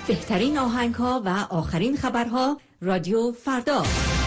بهترین آهنگ‌ها و آخرین خبرها رادیو فردا.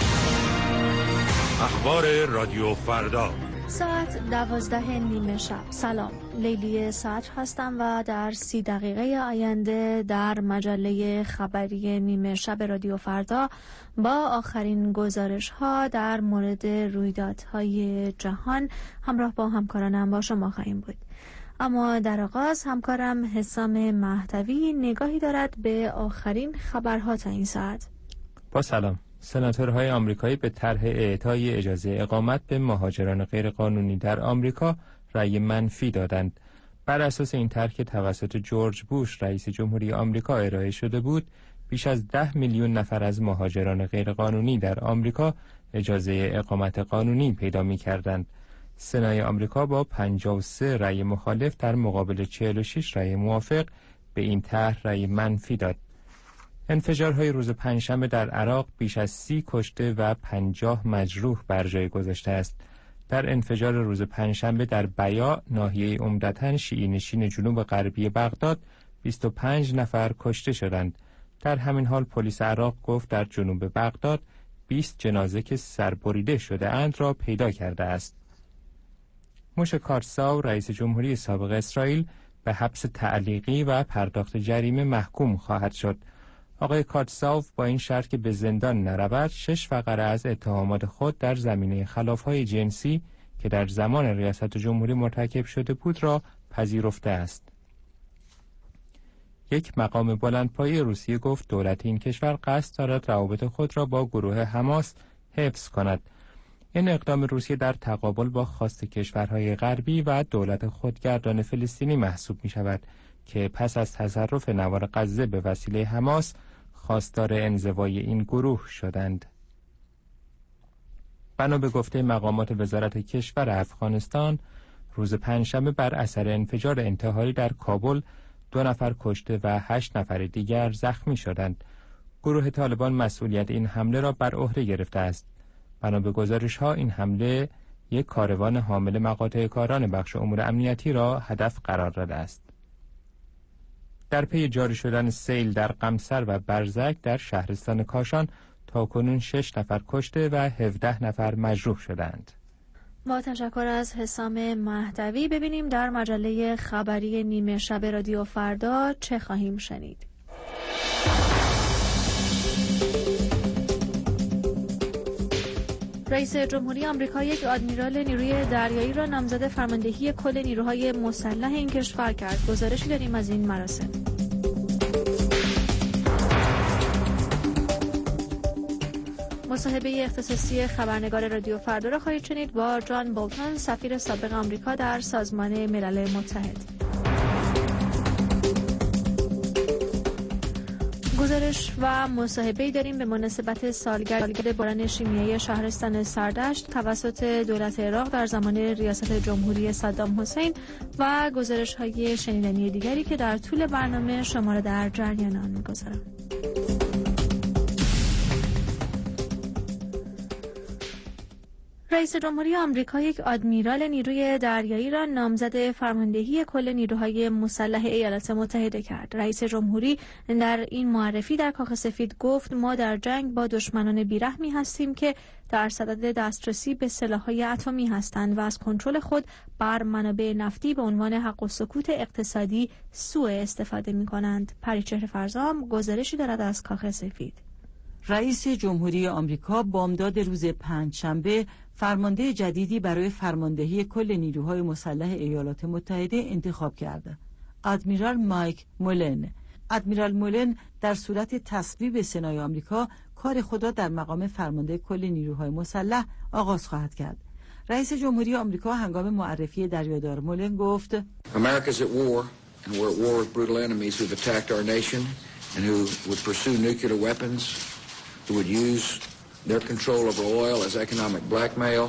اخبار رادیو فردا ساعت 12:30 شب. سلام، لیلی صدر هستم و در 30 دقیقه آینده در مجله خبری نیمه شب رادیو فردا با آخرین گزارش ها در مورد رویدادهای جهان همراه با همکارانم با شما خواهیم بود. اما در آغاز همکارم حسام مهدوی نگاهی دارد به آخرین خبرها تا این ساعت. با سلام. سناتورهای آمریکایی به طرح اعطای اجازه اقامت به مهاجران غیرقانونی در آمریکا رأی منفی دادند. بر اساس این طرح که توسط جورج بوش رئیس جمهوری آمریکا ارائه شده بود، بیش از 10 میلیون نفر از مهاجران غیرقانونی در آمریکا اجازه اقامت قانونی پیدا می‌کردند. سنای آمریکا با 53 رأی مخالف در مقابل 46 رأی موافق به این طرح رأی منفی داد. انفجارهای روز پنجشنبه در عراق بیش از 30 کشته و 50 مجروح بر جای گذاشته است. در انفجار روز پنجشنبه در بیا، ناحیه عمدتاً شیعی نشین جنوب غربی بغداد، 25 نفر کشته شدند. در همین حال پلیس عراق گفت در جنوب بغداد 20 جنازه که سربریده شده اند را پیدا کرده است. موشه کارتزاو رئیس جمهوری سابق اسرائیل به حبس تعلیقی و پرداخت جریمه محکوم خواهد شد. آقای کارتزاو با این شرط که به زندان نرود 6 فقره از اتهامات خود در زمینه خلاف‌های جنسی که در زمان ریاست جمهوری مرتکب شده بود را پذیرفته است. یک مقام بلندپایه روسیه گفت دولت این کشور قصد دارد روابط خود را با گروه حماس حفظ کند. این اقدام روسیه در تقابل با خواست کشورهای غربی و دولت خودگردان فلسطینی محسوب می شود که پس از تصرف نوار غزه به وسیله حماس خواستار انزوای این گروه شدند. بنا به گفته مقامات وزارت کشور افغانستان، روز پنجشنبه بر اثر انفجار انتحاری در کابل 2 نفر کشته و 8 نفر دیگر زخمی شدند. گروه طالبان مسئولیت این حمله را بر عهده گرفته است. بنا به گزارش‌ها این حمله یک کاروان حامل مقاطع کاران بخش امور امنیتی را هدف قرار داده است. در پی جاری شدن سیل در قمصر و برزک در شهرستان کاشان تاکنون 6 نفر کشته و 17 نفر مجروح شدند. با تشکر از حسام مهدوی ببینیم در مجله خبری نیمه شب رادیو فردا چه خواهیم شنید. رئیس جمهوری آمریکا یک آدمیرال نیروی دریایی را نامزد فرماندهی کل نیروهای مسلح این کشور کرد. گزارشی داریم از این مراسم. مصاحبه اختصاصی خبرنگار رادیو فردا را خواهید شنید با جان بولتون، سفیر سابق آمریکا در سازمان ملل متحد. گزارش و مصاحبه‌ای داریم به مناسبت سالگرد بحران شیمیایی شهرستان سردشت توسط دولت عراق در زمان ریاست جمهوری صدام حسین و گزارش‌های شنیدنی دیگری که در طول برنامه شما را در جریان آن می‌گذارم. رئیس جمهوری آمریکا یک آدمیرال نیروی دریایی را نامزد فرماندهی کل نیروهای مسلح ایالات متحده کرد. رئیس جمهوری در این معرفی در کاخ سفید گفت ما در جنگ با دشمنان بیرحمی هستیم که در صدد دسترسی به سلاح‌های اتمی هستند و از کنترل خود بر منابع نفتی به عنوان حق و سکوت اقتصادی سوء استفاده می‌کنند. پریچهره فرزام گزارشی دارد از کاخ سفید. رئیس جمهوری آمریکا بامداد روز پنجشنبه فرمانده جدیدی برای فرماندهی کل نیروهای مسلح ایالات متحده انتخاب کرد. ادمیرال مایک مولن. ادمیرال مولن در صورت تصویب سنای آمریکا کار خود را در مقام فرمانده کل نیروهای مسلح آغاز خواهد کرد. رئیس جمهوری آمریکا هنگام معرفی دریادار مولن گفت America's at war and we're at war with brutal enemies who've attacked our nation and who would pursue nuclear weapons, who would use their control over oil as economic blackmail.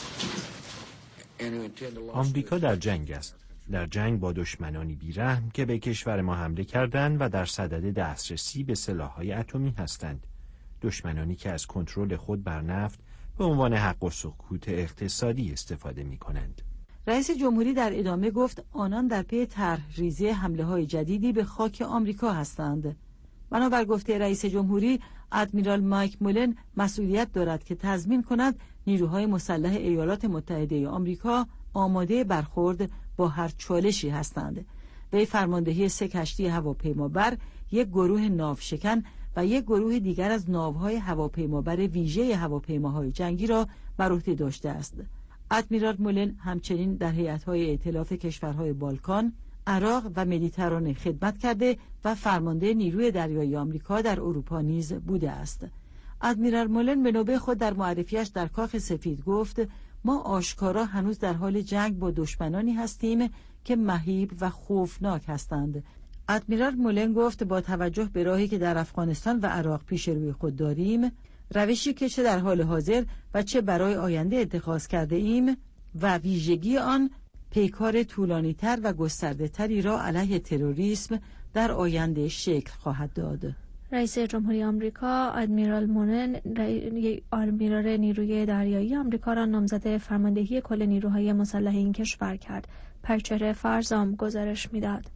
آمریکا در جنگ است. در جنگ با دشمنانی بیرحم که به کشور ما حمله کردند و در صدد دسترسی به سلاح‌های اتمی هستند. دشمنانی که از کنترل خود بر نفت به عنوان حق و سکوت اقتصادی استفاده می‌کنند. رئیس جمهوری در ادامه گفت آنان در پی طرح‌ریزی حمله‌های جدیدی به خاک آمریکا هستند. بنابر گفته رئیس جمهوری، ادمیرال مایک مولن مسئولیت دارد که تضمین کند نیروهای مسلح ایالات متحده آمریکا آماده برخورد با هر چالشی هستند. وی فرماندهی 3 کشتی هواپیمابر، 1 گروه ناوشکن و 1 گروه دیگر از ناوهای هواپیمابر ویژه هواپیماهای جنگی را بر عهده داشته است. ادمیرال مولن همچنین در هیئت‌های ائتلاف کشورهای بالکان، عراق و مدیترانه خدمت کرده و فرمانده نیروی دریایی آمریکا در اروپا نیز بوده است. ادمیرال مولن به نوبه خود در معرفیش در کاخ سفید گفت: ما آشکارا هنوز در حال جنگ با دشمنانی هستیم که مهیب و خوفناک هستند. ادمیرال مولن گفت با توجه به راهی که در افغانستان و عراق پیش روی خود داریم، روشی که چه در حال حاضر و چه برای آینده اتخاذ کرده ایم و ویژگی آن پیکار طولانی‌تر و گسترده‌تری را علیه تروریسم در آینده شکل خواهد داد. رئیس جمهوری آمریکا ادمیرال مولن آدمیرال نیروی دریایی آمریکا را نامزد فرماندهی کل نیروهای مسلح این کشور کرد. پرچهره فرزام گزارش می‌داد.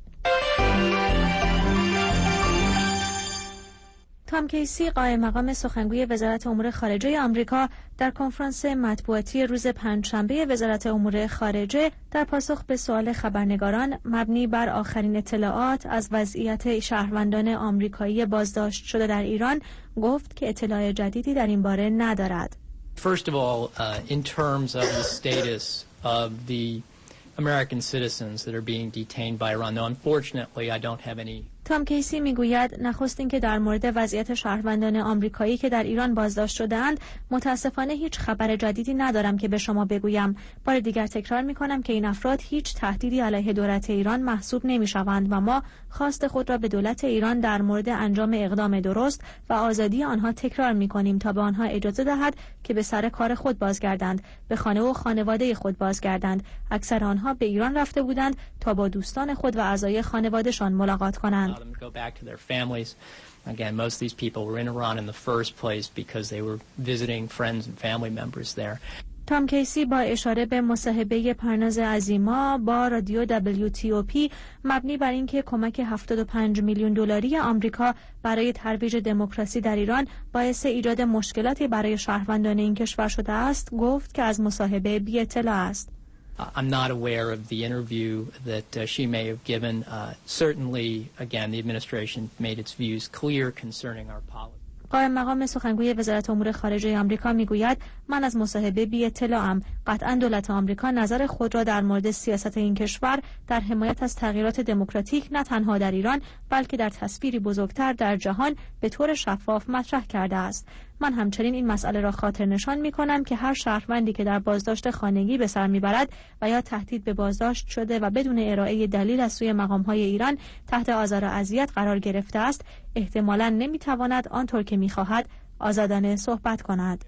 تام کیسی قائم مقام سخنگوی وزارت امور خارجه آمریکا در کنفرانس مطبوعاتی روز پنجشنبه وزارت امور خارجه در پاسخ به سوال خبرنگاران مبنی بر آخرین اطلاعات از وضعیت شهروندان آمریکایی بازداشت شده در ایران گفت که اطلاع جدیدی در این باره ندارد. First of all, in terms of the status of the American citizens that are being detained by Iran, though unfortunately I don't have any. تام کیسی میگوید نخست اینکه در مورد وضعیت شهروندان آمریکایی که در ایران بازداشت شده‌اند متاسفانه هیچ خبر جدیدی ندارم که به شما بگویم. بار دیگر تکرار می‌کنم که این افراد هیچ تهدیدی علیه دولت ایران محسوب نمی‌شوند و ما خواست خود را به دولت ایران در مورد انجام اقدام درست و آزادی آنها تکرار می‌کنیم تا به آنها اجازه دهد که به سر کار خود بازگردند، به خانه و خانواده خود بازگردند. اکثر آنها به ایران رفته بودند تا با دوستان خود و اعضای خانواده‌شان ملاقات کنند. Them to go back to their families. Again, most of these people were in Iran in the first place because they were visiting friends and family members there. تام کیسی با اشاره به مصاحبه پرناز عظیما با رادیو WTOP مبنی بر اینکه کمک 75 میلیون دلاری آمریکا برای ترویج دموکراسی در ایران باعث ایجاد مشکلاتی برای شهروندان این کشور شده است، گفت که از مصاحبه بی اطلاع است. I'm not aware of the interview that she may have given. Certainly, again, the administration made its views clear concerning our policy. قائم مقام سخنگوی وزارت امور خارجه آمریکا میگوید من از مصاحبه بی اطلاعم. قطعاً دولت آمریکا نظر خود را در مورد سیاست این کشور در حمایت از تغییرات دموکراتیک نه تنها در ایران بلکه در تصویری بزرگتر در جهان به طور شفاف مطرح کرده است. من همچنین این مسئله را خاطر نشان می کنم که هر شهروندی که در بازداشت خانگی به سر میبرد و یا تهدید به بازداشت شده و بدون ارائه دلیل از سوی مقام‌های ایران تحت آزار و اذیت قرار گرفته است، احتمالاً نمیتواند آنطور که میخواهد آزادانه صحبت کند.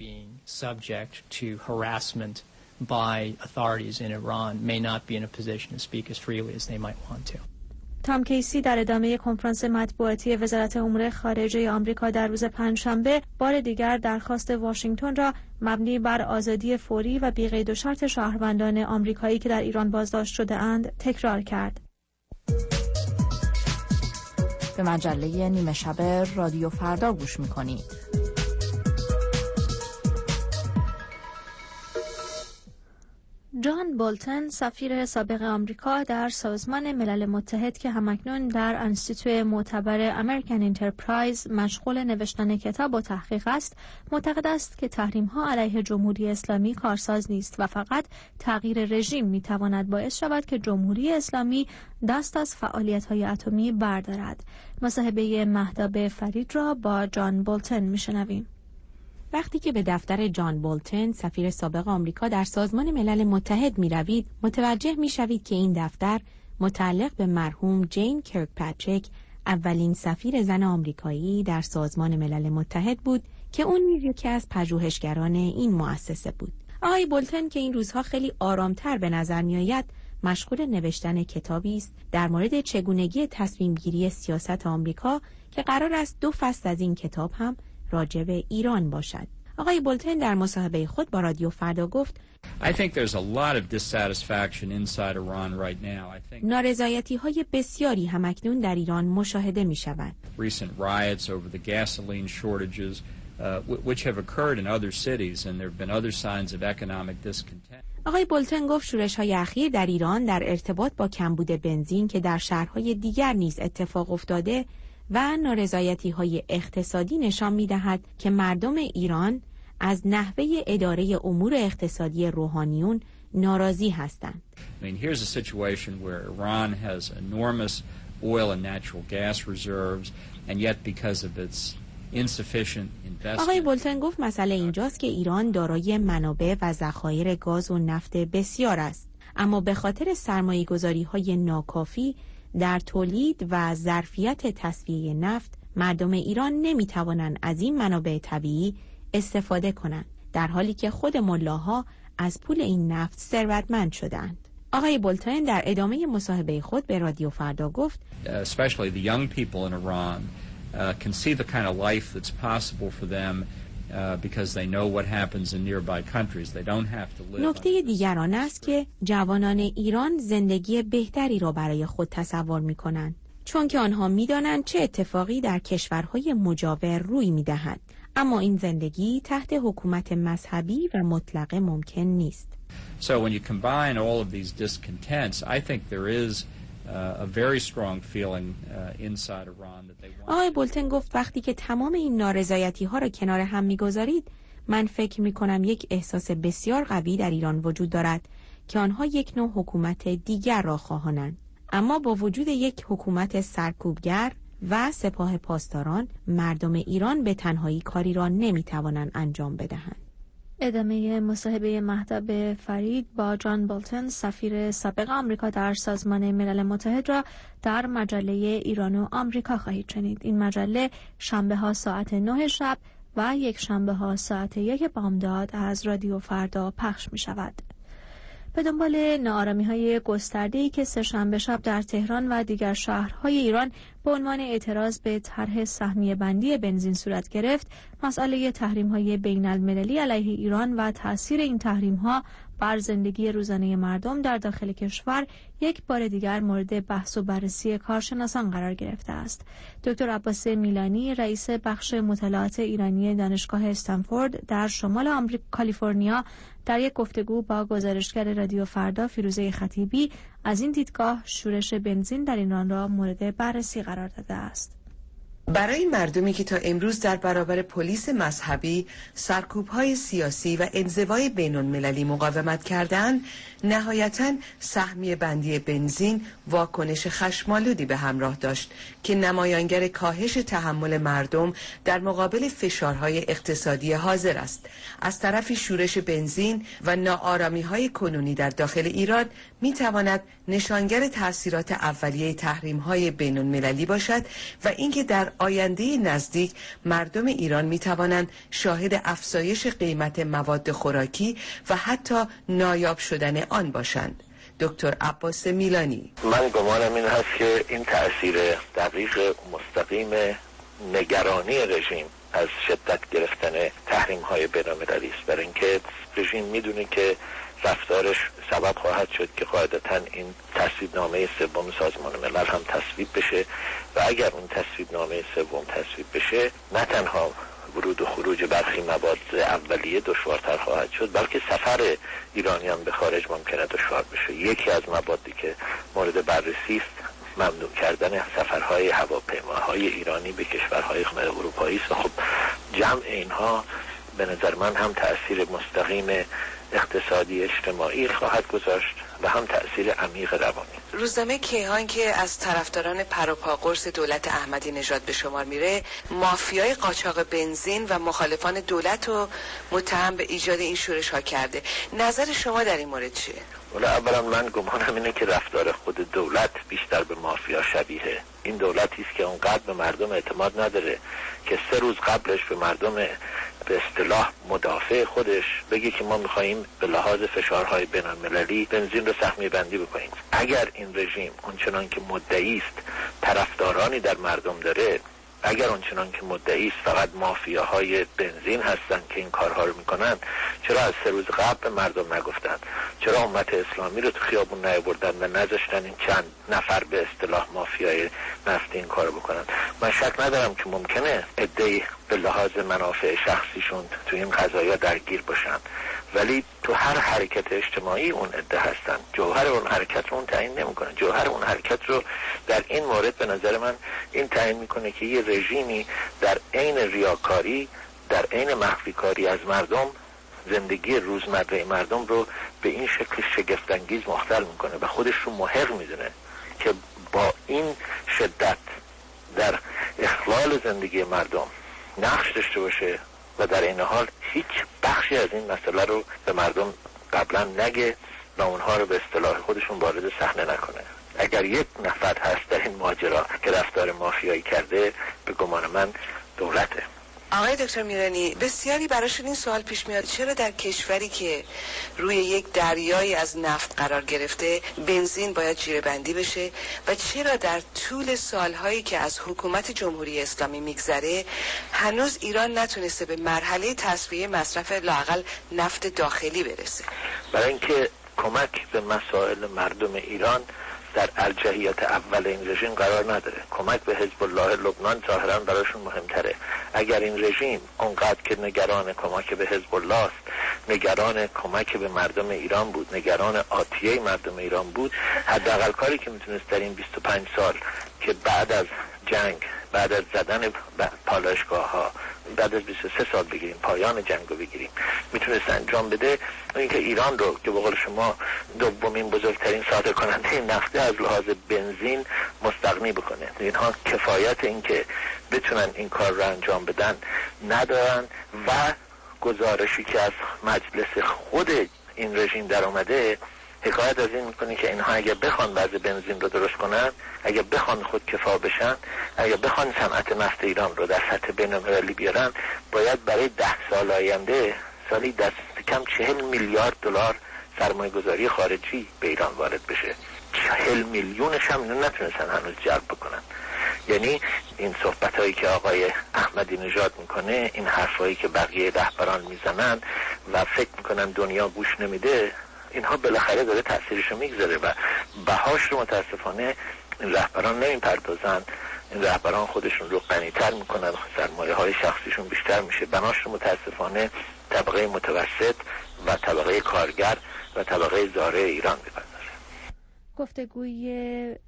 تام کیسی در ادامه کنفرانس مطبوعاتی وزارت امور خارجه آمریکا در روز پنجشنبه بار دیگر درخواست واشنگتن را مبنی بر آزادی فوری و بی قید و شرط شهروندان آمریکایی که در ایران بازداشت شده اند تکرار کرد. به مجله نیمه شب رادیو فردا گوش می‌کنید. جان بولتن سفیر سابق آمریکا در سازمان ملل متحد که همکنون در انستیتوی معتبر امریکن انترپرایز مشغول نوشتن کتاب و تحقیق است، معتقد است که تحریم‌ها علیه جمهوری اسلامی کارساز نیست و فقط تغییر رژیم می‌تواند باعث شود که جمهوری اسلامی دست از فعالیت‌های اتمی بردارد. مصاحبه مهتاب فرید را با جان بولتن می‌شنویم. وقتی که به دفتر جان بولتن سفیر سابق آمریکا در سازمان ملل متحد می روید، متوجه می شوید که این دفتر متعلق به مرحوم جین کرکپاتریک، اولین سفیر زن آمریکایی در سازمان ملل متحد بود که اون نیز یکی از پژوهشگران این مؤسسه بود. آقای بولتن که این روزها خیلی آرامتر به نظر می آید، مشغول نوشتن کتابی است در مورد چگونگی تصمیم گیری سیاست آمریکا که قرار است 2 فصل از این کتاب هم راجع به ایران باشد. آقای بولتن در مصاحبه خود با رادیو فردا گفت نارضایتی‌های بسیاری همکنون در ایران مشاهده می‌شود. آقای بولتن گفت شورش‌های اخیر در ایران در ارتباط با کمبود بنزین که در شهرهای دیگر نیز اتفاق افتاده و نارضایتی‌های اقتصادی نشان می‌دهد که مردم ایران از نحوه اداره امور اقتصادی روحانیون ناراضی هستند. Here's a situation where Iran has enormous oil and natural gas reserves and yet because of its insufficient investment. آقای بولتن گفت مسئله اینجاست که ایران دارای منابع و ذخایر گاز و نفت بسیار است، اما به خاطر سرمایه‌گذاری‌های ناکافی در تولید و ظرفیت تصفیه نفت مردم ایران نمی‌توانند از این منابع طبیعی استفاده کنند، در حالی که خود ملاها از پول این نفت ثروتمند شدند. آقای بولتن در ادامه مصاحبه خود به رادیو فردا گفت especially the young people in Iran can see the kind of life that's possible for them because they know what happens in nearby countries. They don't have to live. نکته دیگر آن است که جوانان ایران زندگی بهتری را برای خود تصور می‌کنند، چون که آنها می‌دانند چه اتفاقی در کشورهای مجاور روی می‌دهد. اما این زندگی تحت حکومت مذهبی و مطلقه ممکن نیست. So when you combine all of these discontents, I think there is a very strong feeling inside Iran that they want. آقای بولتن گفت وقتی که تمام این نارضایتی‌ها را کنار هم می‌گذارید، من فکر می‌کنم یک احساس بسیار قوی در ایران وجود دارد که آنها یک نوع حکومت دیگر را خواهانند. اما با وجود یک حکومت سرکوبگر و سپاه پاسداران، مردم ایران به تنهایی کاری را نمی‌توانند انجام بدهند. ادامه مصاحبه مهتاب فرید با جان بولتن سفیر سابق آمریکا در سازمان ملل متحد را در مجله ایران و آمریکا خواهید شنید. این مجله شنبه‌ها ساعت 9 شب و یک شنبه‌ها ساعت 1 بامداد از رادیو فردا پخش می‌شود. به دنبال ناآرامی‌های گسترده‌ای که سه‌شنبه شب در تهران و دیگر شهرهای ایران به عنوان اعتراض به طرح سهمیه بندی بنزین صورت گرفت، مسئله تحریم‌های بین‌المللی علیه ایران و تأثیر این تحریم‌ها بر زندگی روزانه مردم در داخل کشور یک بار دیگر مورد بحث و بررسی کارشناسان قرار گرفته است. دکتر عباس میلانی، رئیس بخش مطالعات ایرانی دانشگاه استنفورد در شمال کالیفرنیا، در یک گفتگو با گزارشگر رادیو فردا فیروزه خطیبی از این دیدگاه شورش بنزین در ایران را مورد بررسی قرار داده است. برای مردمی که تا امروز در برابر پلیس مذهبی، سرکوب‌های سیاسی و انزوای بین‌المللی مقاومت کردند، نهایتاً سهمیه بندی بنزین واکنش خشم‌آلودی به همراه داشت که نمایانگر کاهش تحمل مردم در مقابل فشارهای اقتصادی حاضر است. از طرفی شورش بنزین و ناآرامی‌های کنونی در داخل ایران می‌تواند نشانگر تأثیرات اولیه تحریم‌های بین‌المللی باشد و اینکه در آینده نزدیک مردم ایران می‌توانند شاهد افزایش قیمت مواد خوراکی و حتی نایاب شدن آن باشند. دکتر عباس میلانی: من گمانم این هست که این تأثیر دقیق مستقیم نگرانی رژیم از شدت گرفتن تحریم‌های بین‌المللی است، برای اینکه رژیم می‌دونه که رفتارش سبب خواهد شد که قاعدتاً این تصویبنامه سوم سازمان ملل هم تصویب بشه و اگر اون تصویبنامه سوم تصویب بشه نه تنها ورود و خروج برخی مواد اولیه دشوارتر خواهد شد، بلکه سفر ایرانیان به خارج ممکنه دشوار بشه. یکی از موادی که مورد بررسی است ممنوع کردن سفرهای هواپیماهای ایرانی به کشورهای اروپایی است و خب جمع اینها به نظر من هم تأثیر مستقیم اقتصادی اجتماعی خواهد گذاشت و هم تأثیر عمیق روانی. روزنامه کیهان که از طرفداران پروپا قرص دولت احمدی نژاد به شمار میره، مافیای قاچاق بنزین و مخالفان دولت رو متهم به ایجاد این شورش ها کرده. نظر شما در این مورد چیه؟ اولا من گمانم اینه که رفتار خود دولت بیشتر به مافیا شبیه. این دولتی است که اونقدر به مردم اعتماد نداره که 3 روز قبلش به مردم به اصطلاح مدافع خودش بگه که ما می‌خوایم به لحاظ فشارهای بین‌المللی بنزین رو سهمیه بندی بکنیم. اگر این رژیم اونچنان که مدعی است طرفدارانی در مردم داره، اگر آنچنان که مدعی است فقط مافیاهای بنزین هستند که این کارها رو میکنن، چرا از 3 روز قبل به مردم نگفتند؟ چرا امت اسلامی رو تو خیابون نیاوردن و نذاشتن این چند نفر به اصطلاح مافیای نفتی این کارو بکنن؟ من شک ندارم که ممکنه عده‌ای به لحاظ منافع شخصیشون تو این قضایا درگیر باشن، ولی تو هر حرکت اجتماعی اون عده هستن. جوهر اون حرکت رو اون تعیین نمیکنه. جوهر اون حرکت رو در این مورد به نظر من این تعیین میکنه که یه رژیمی در عین ریاکاری، در عین مخفی کاری از مردم، زندگی روزمره مردم رو به این شکل شگفت‌انگیز مختل میکنه و خودش رو محق میدونه که با این شدت در اخلال زندگی مردم نقش داشته باشه و در این حال هیچ بخشی از این مسئله رو به مردم قبلا نگه و اونها رو به اصطلاح خودشون وارد صحنه نکنه. اگر یک نفر هست در این ماجرا که رفتار مافیایی کرده، به گمان من دولته. آقای دکتر میرانی، بسیاری براشون این سوال پیش میاد چرا در کشوری که روی یک دریایی از نفت قرار گرفته بنزین باید جیره‌بندی بشه و چرا در طول سالهایی که از حکومت جمهوری اسلامی میگذره هنوز ایران نتونسته به مرحله تصفیه مصرف لااقل نفت داخلی برسه؟ برای اینکه کمک به مسائل مردم ایران در ارجحیت اول این رژیم قرار نداره. کمک به حزب الله لبنان ظاهرا براشون مهمتره. اگر این رژیم اونقدر که نگران کمک به حزب الله است، نگران کمک به مردم ایران بود، نگران آتیه مردم ایران بود، حداقل کاری که میتونست در این 25 سال که بعد از جنگ، بعد از زدن پالایشگاه ها، بعد از 23 سال بگیریم، پایان جنگ رو بگیریم، میتونست انجام بده اینکه ایران رو که به قول شما دومین بزرگترین صادر کننده نفته از لحاظ بنزین مستغنی بکنه. اینها کفایت این که بتونن این کار رو انجام بدن ندارن و گزارشی که از مجلس خود این رژیم در اومده حکایت از این میکنه که اینها اگه بخوان وضع بنزین رو درست کنن، اگه بخوان خود کفا بشن، اگه بخوان صنعت نفت ایران رو در سطح بین‌المللی بیارن، باید برای 10 سال آینده سالی دست کم 40 میلیارد دلار سرمایه گذاری خارجی به ایران وارد بشه. 40 میلیونش هم اینو نتونستن هنوز جلب بکنن. یعنی این صحبت هایی که آقای احمدی نژاد میکنه، این حرفایی که بقیه رهبران میزنن و فکر میکنن دنیا گوش نمیده، اینها بالاخره داره تأثیرشو میگذاره و بهاش رو متاسفانه این رهبران نمیپردازن. این رهبران خودشون رو غنی‌تر میکنن، سرمایه های شخصیشون بیشتر میشه، بناش رو متاسفانه طبقه متوسط و طبقه کارگر و طبقه زاره ایران میپردازه. گفتگوی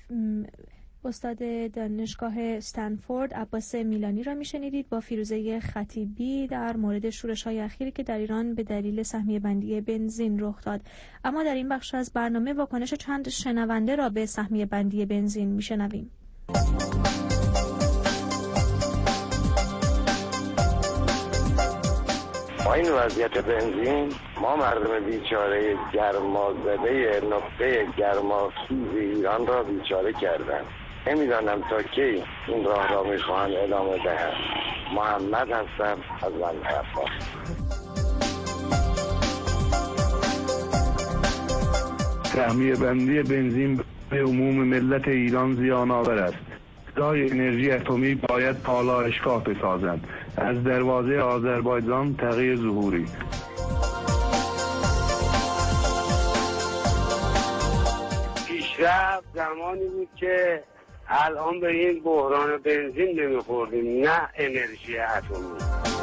استاد دانشگاه استنفورد عباس میلانی را میشنیدید با فیروزه خطیبی در مورد شورش‌های اخیری که در ایران به دلیل سهمیه بندی بنزین رخ داد. اما در این بخش از برنامه واکنش چند شنونده را به سهمیه بندی بنزین میشنویم. با این وضعیت بنزین ما مردم بیچاره گرمازده نقطه گرماسوز ایران را بیچاره کردن. نمیدانم تا کی این راه را میخواهند ادامه دهند. محمد هستم از بندرعباس. سهمیه بندی بنزین به عموم ملت ایران زیان آور است. دای انرژی اتمی باید پالایشگاه بسازند. از دروازه آذربایجان تغییر ظهوری. پیشرفت زمانی بود که الان به این بحران بنزین نمیخوردیم، نه انرژی اتمی.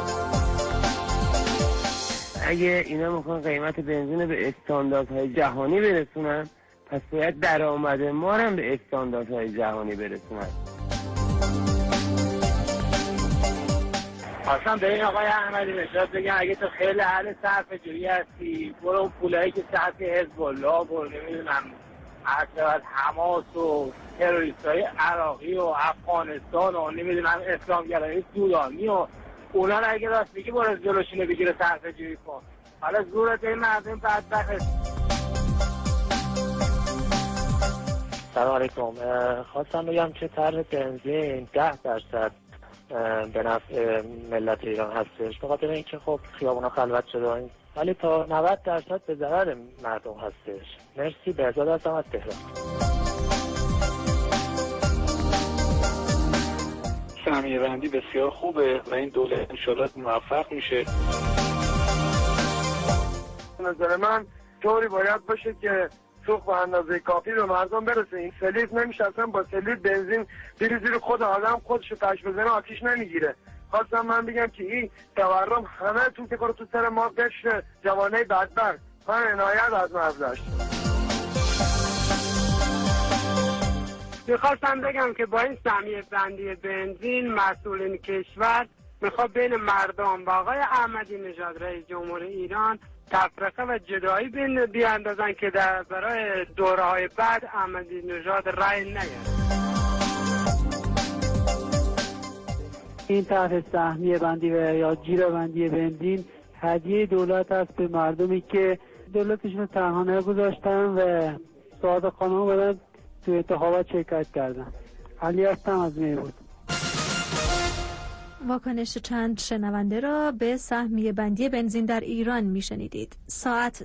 اگه اینا میخوان قیمت بنزین به استانداردهای جهانی برسونن، پس باید درآمد ما هم به استانداردهای جهانی برسونن. اصلا به این آقای احمدی نژاد بگم اگه تو خیلی اهل صرفه‌جویی هستی، برو اون پولایی که سطح حزب الله و نمیدونم از حماس و تروریستای عراقی و افغانستان و نمیدونم اسلامگرایی سودانی و اونا رو اگه راست میگی برو جلوشونو بگیره صرفه‌جویی کن. حالا زورت این مردم بدبخت. سلام علیکم. خواستم بگم که طرح بنزین 10% به نفع ملت ایران هستش، به خاطر اینکه خب خیابونا خلوت شده، ولی تا 90% به ضرر مردم هستش. مرسی. بهزاد هستم از تهران. سهمیه بندی بسیار خوبه و این دولت انشالله موفق میشه. نظر من طوری باید باشه که سوخت به اندازه کافی به مردم برسه. این سلید نمیشه، اصلا با سلید بنزین بری زیر خود آدم خودشو تاش بزنه آتیش نمیگیره. خواستم من بگم که این تورم همه تو سر ما قشر جوانه بدبخت. من عنایت از مرداشت. میخواستم بگم که با این سهمیه بندی بنزین مسئولین کشور میخواد بین مردم و آقای احمدی نژاد رئیس جمهور ایران تفرقه و جدایی بیاندازن که برای دوره‌های بعد احمدی نژاد رأی نیاره. این طرح سهمیه بندی و یا جیره بندی بنزین هدیه دولت است به مردمی که دولتشون رو تنها نگذاشتن و صادقانه اومدن تو انتخابات شرکت کردن. علی هستم از میبود. واکنش چند شنونده را به سهمیه بندی بنزین در ایران میشنیدید. ساعت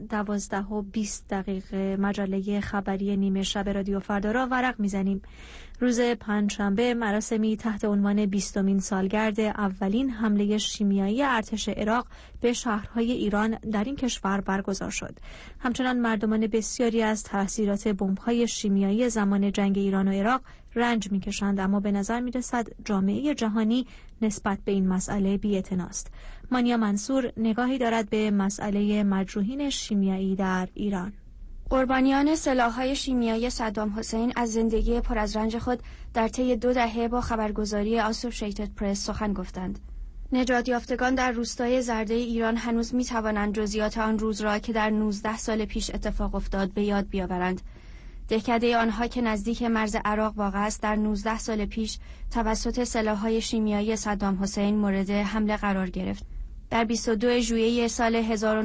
12:20 مجله خبری نیمه شب رادیو فردا را ورق میزنیم. روز پنجشنبه مراسمی تحت عنوان 20مین سالگرد اولین حمله شیمیایی ارتش عراق به شهرهای ایران در این کشور برگزار شد. همچنان مردمان بسیاری از تاثیرات بمب‌های شیمیایی زمان جنگ ایران و عراق رنج می‌کشند، اما به نظر می‌رسد جامعه جهانی نسبت به این مسئله بی‌اعتناست. مانیا منصور نگاهی دارد به مسئله مجروحین شیمیایی در ایران. قربانیان سلاح‌های شیمیایی صدام حسین از زندگی پر از رنج خود در طی 2 دهه با خبرگزاری آسوشیتد پرس سخن گفتند. نجات یافتگان در روستای زرده ایران هنوز می‌توانند جزئیات آن روز را که در 19 سال پیش اتفاق افتاد به یاد بیاورند. دهکده آنها که نزدیک مرز عراق واقع است در 19 سال پیش توسط سلاح‌های شیمیایی صدام حسین مورد حمله قرار گرفت. در 22 ژوئیه سال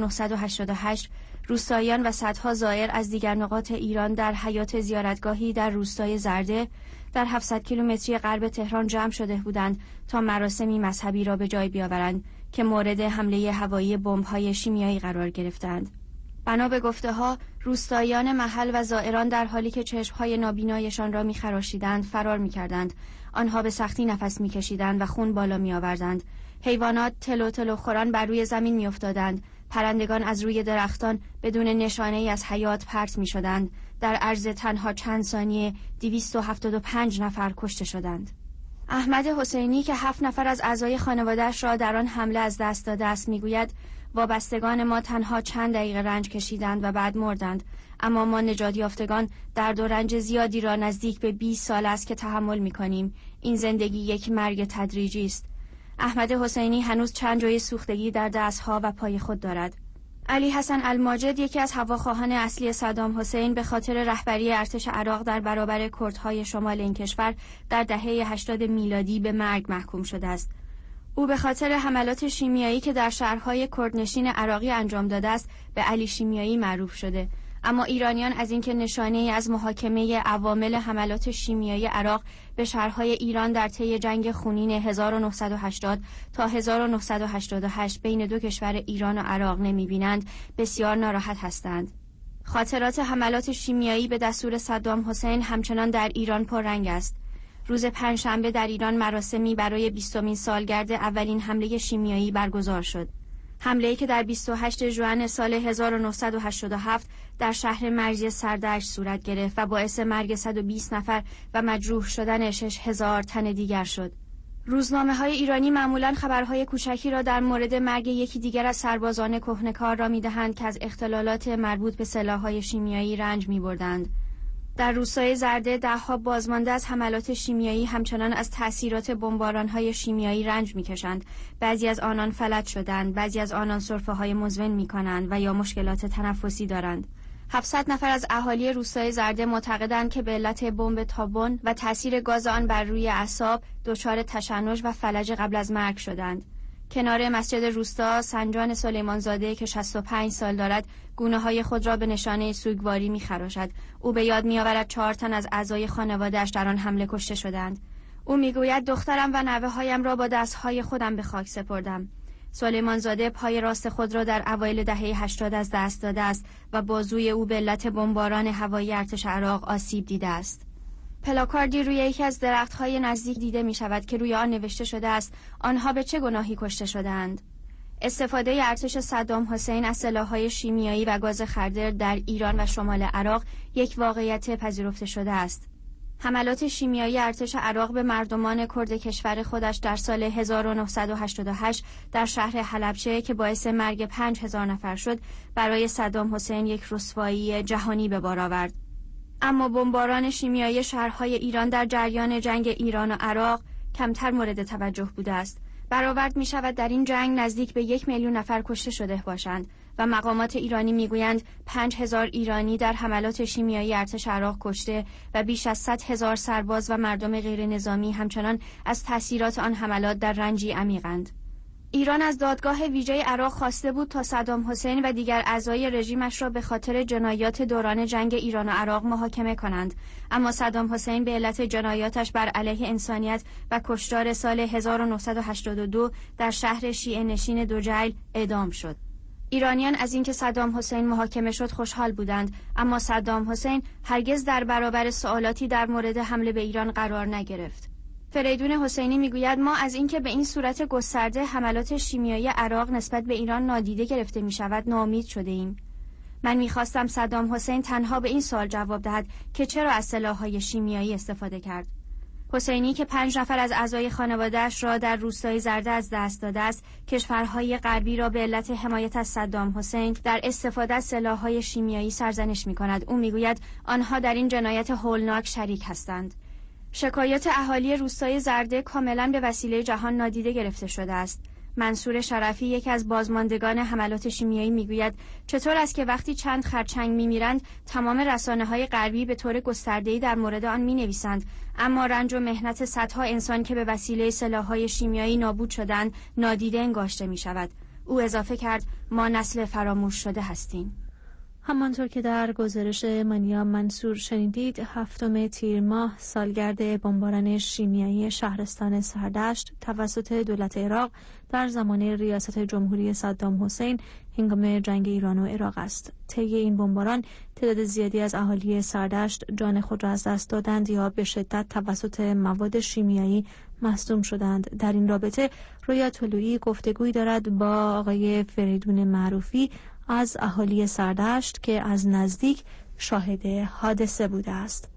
1988 روستاییان و صدها زائر از دیگر نقاط ایران در حیاط زیارتگاهی در روستای زرده در 700 کیلومتری غرب تهران جمع شده بودند تا مراسمی مذهبی را به جای بیاورند که مورد حمله هوایی بمب‌های شیمیایی قرار گرفتند. بنا به گفته‌ها روستاییان محل و زائران در حالی که چشم‌های نابینایشان را می‌خراشیدند فرار می‌کردند. آنها به سختی نفس می‌کشیدند و خون بالا می‌آوردند. حیوانات تلو تلو خوران بر روی زمین می‌افتادند. پرندگان از روی درختان بدون نشانه‌ای از حیات پرت می‌شدند. در عرض تنها چند ثانیه 275 نفر کشته شدند. احمد حسینی که 7 نفر از اعضای خانواده‌اش را در آن حمله از دست داده است می‌گوید وابستگان ما تنها چند دقیقه رنج کشیدند و بعد مردند، اما ما نجات یافتگان درد و رنج زیادی را نزدیک به 20 سال است که تحمل می‌کنیم. این زندگی یک مرگ تدریجی است. احمد حسینی هنوز چند جای سوختگی در دستها و پای خود دارد. علی حسن الماجد یکی از هواخواهان اصلی صدام حسین به خاطر رهبری ارتش عراق در برابر کردهای شمال این کشور در دهه 80 میلادی به مرگ محکوم شده است. او به خاطر حملات شیمیایی که در شهرهای کردنشین عراقی انجام داده است به علی شیمیایی معروف شده، اما ایرانیان از اینکه نشانه‌ای از محاکمه عوامل حملات شیمیایی عراق به شهرهای ایران در طی جنگ خونین 1980 تا 1988 بین 2 کشور ایران و عراق نمی‌بینند بسیار ناراحت هستند. خاطرات حملات شیمیایی به دستور صدام حسین همچنان در ایران پررنگ است. روز پنجشنبه در ایران مراسمی برای 20مین سالگرد اولین حمله شیمیایی برگزار شد. حمله‌ای که در 28 ژوئن سال 1987 در شهر مرزی سردشت صورت گرفت و باعث مرگ 120 نفر و مجروح شدن 6000 تن دیگر شد. روزنامه‌های ایرانی معمولاً خبرهای کوچکی را در مورد مرگ یکی دیگر از سربازان کهنه‌کار را می‌دهند که از اختلالات مربوط به سلاح‌های شیمیایی رنج می‌بردند. در روستای زرده ده‌ها بازمانده از حملات شیمیایی همچنان از تأثیرات بمباران‌های شیمیایی رنج می‌کشند. بعضی از آنان فلج شدند، بعضی از آنان سرفه‌های مزمن می‌کنند و یا مشکلات تنفسی دارند. 700 نفر از اهالی روستای زرده معتقدند که به علت بمب تابون و تأثیر گاز آن بر روی اعصاب دچار تشنج و فلج قبل از مرگ شدند. کنار مسجد روستا سنجان سلیمانزاده که 65 سال دارد گونه‌های خود را به نشانه سوگواری می‌خراشد. او به یاد می‌آورد 4 تن از اعضای خانواده‌اش در آن حمله کشته شدند. او می‌گوید دخترم و نوه‌هایم را با دست‌های خودم به خاک سپردم. سلیمانزاده پای راست خود را در اوایل دهه 80 از دست داده است و بازوی او به علت بمباران هوایی ارتش عراق آسیب دیده است. پلاکاردی روی یکی از درخت‌های نزدیک دیده می‌شود که روی آن نوشته شده است آنها به چه گناهی کشته شده‌اند. استفاده ارتش صدام حسین از سلاح‌های شیمیایی و گاز خردر در ایران و شمال عراق یک واقعیت پذیرفته شده است. حملات شیمیایی ارتش عراق به مردمان کرد کشور خودش در سال 1988 در شهر حلبچه که باعث مرگ 5000 نفر شد، برای صدام حسین یک رسوایی جهانی به بار آورد. اما بمباران شیمیایی شهرهای ایران در جریان جنگ ایران و عراق کمتر مورد توجه بوده است. برآورد می شود در این جنگ نزدیک به 1 میلیون نفر کشته شده باشند و مقامات ایرانی می گویند 5000 ایرانی در حملات شیمیایی ارتش عراق کشته و بیش از 100,000 سرباز و مردم غیر نظامی همچنان از تأثیرات آن حملات در رنجی عمیقند. ایران از دادگاه ویژه عراق خواسته بود تا صدام حسین و دیگر اعضای رژیمش را به خاطر جنایات دوران جنگ ایران و عراق محاکمه کنند، اما صدام حسین به علت جنایاتش بر علیه انسانیت و کشتار سال 1982 در شهر شیعه نشین دوجیل اعدام شد. ایرانیان از اینکه صدام حسین محاکمه شد خوشحال بودند، اما صدام حسین هرگز در برابر سوالاتی در مورد حمله به ایران قرار نگرفت. فریدون حسینی میگوید ما از اینکه به این صورت گسترده حملات شیمیایی عراق نسبت به ایران نادیده گرفته می شود ناامید شده ایم. من میخواستم صدام حسین تنها به این سوال جواب دهد که چرا از سلاح‌های شیمیایی استفاده کرد. حسینی که 5 نفر از اعضای خانواده‌اش را در روستای زرده از دست داده است، کشورهای غربی را به علت حمایت از صدام حسین در استفاده از سلاح‌های شیمیایی سرزنش می‌کند. او میگوید آنها در این جنایت هولناک شریک هستند. شکایات اهالی روستای زرده کاملا به وسیله جهان نادیده گرفته شده است. منصور شرفی، یکی از بازماندگان حملات شیمیایی، میگوید چطور است که وقتی چند خرچنگ میمیرند تمام رسانه‌های غربی به طور گسترده‌ای در مورد آن مینویسند، اما رنج و محنت صدها انسان که به وسیله سلاح‌های شیمیایی نابود شدند نادیده انگاشته میشود. او اضافه کرد ما نسل فراموش شده هستیم. همانطور که در گزارش مانیا منصور شنیدید، 7 تیر ماه سالگرد بمباران شیمیایی شهرستان سردشت توسط دولت عراق در زمان ریاست جمهوری صدام حسین هنگام جنگ ایران و عراق است. طی این بمباران تعداد زیادی از اهالی سردشت جان خود را از دست دادند یا به شدت توسط مواد شیمیایی مصدوم شدند. در این رابطه رویا طلویی گفتگویی دارد با آقای فریدون معروفی از اهالی سردشت که از نزدیک شاهد حادثه بوده است.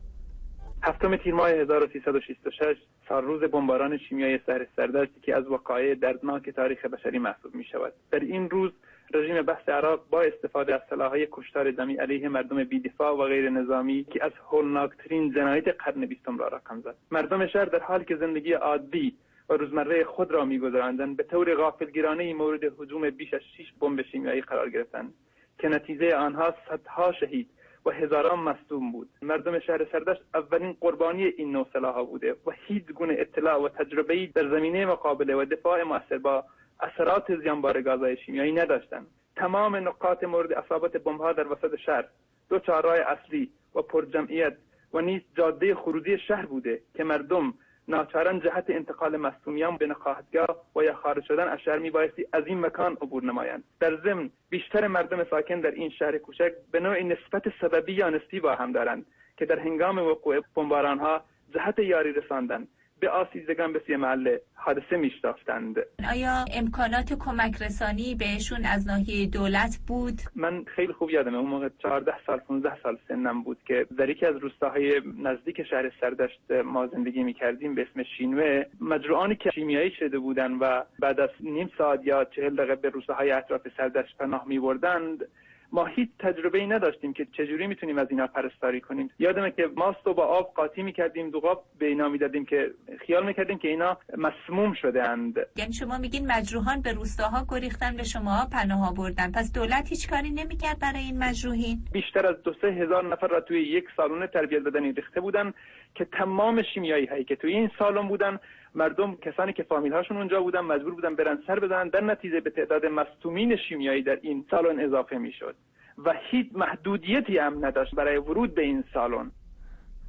7 تیر ماه 1366 سالروز بمباران شیمیایی شهر سردشت که از وقایع دردناک تاریخ بشری محسوب می شود. در این روز رژیم بسط عراق با استفاده از سلاح‌های کشتار جمعی علیه مردم بی‌دفاع و غیر نظامی که از هولناکترین جنایت قرن 20 را رقم زد. مردم شهر در حالی که زندگی عادی و روزمره خود را می‌گذراندند به طور غافلگیرانه مورد هجوم بیش از 6 بمب شیمیایی قرار گرفتند که نتیجه آنها صدها شهید و هزاران مصدوم بود. مردم شهر سردشت اولین قربانی این نوع سلاح‌ها بوده و هیچ گونه اطلاع و تجربه‌ای در زمینه مقابله و دفاع مؤثر با اثرات زیانبار گازهای شیمیایی نداشتند. تمام نقاط مورد اصابت بمب‌ها در وسط شهر، 2 چهارراه اصلی و پرجمعیت و نیز جاده خروجی شهر بوده که مردم ناچارن جهت انتقال مصدومیان به نقاهتگاه و یا خارج شدن از شهر میبایستی از این مکان عبور نمایند. در ضمن بیشتر مردم ساکن در این شهر کوچک به نوعی نسبت سببی یا نسبی با هم دارند که در هنگام وقوع بمباران‌ها جهت یاری رساندن به آسیبزدگان به سوی محل حادثه میشتافتند. آیا امکانات کمک رسانی بهشون از ناحیه دولت بود؟ من خیلی خوب یادمه اون موقع 14 سال 15 سال سنم بود که در یکی از روستاهای نزدیک شهر سردشت ما زندگی میکردیم به اسم شینوه. مجروحانی که شیمیایی شده بودن و بعد از نیم ساعت یا 40 دقیقه به روستاهای اطراف سردشت پناه میبردند، ما هیچ تجربه‌ای نداشتیم که چجوری میتونیم از اینا پرستاری کنیم. یادمه که ماست رو با آب قاطی میکردیم، دوغاب به اینا میدادیم که خیال میکردیم که اینا مسموم شده اند. یعنی شما میگین مجروحان به روستاها گریختن، به شما پناه آوردن، پس دولت هیچ کاری نمیکرد برای این مجروحین؟ بیشتر از 2-3 هزار نفر را توی یک سالن تربیت بدنی ریخته بودن که تمام شیمیایی هایی که توی این سالن بودن، مردم کسانی که فامیل هاشون اونجا بودن مجبور بودن برن سر بزنن، در نتیجه به تعداد مصدومین شیمیایی در این سالن اضافه میشد و هیچ محدودیتی هم نداشت برای ورود به این سالن.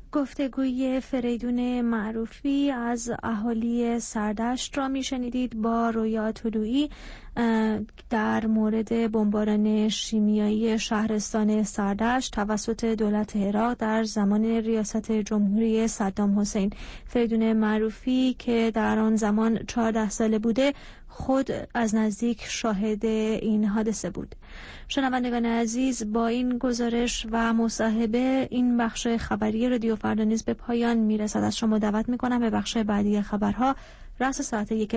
گفتگوی فریدون معروفی از اهالی سردشت را میشنیدید با رویا طلویی در مورد بمباران شیمیایی شهرستان سردشت توسط دولت عراق در زمان ریاست جمهوری صدام حسین. فریدون معروفی که در آن زمان 14 ساله بوده خود از نزدیک شاهد این حادثه بود. شنوندگان عزیز، با این گزارش و مصاحبه این بخش خبری رادیو فردا نیز به پایان میرسد. از شما دعوت میکنم به بخش بعدی خبرها رأس ساعت 1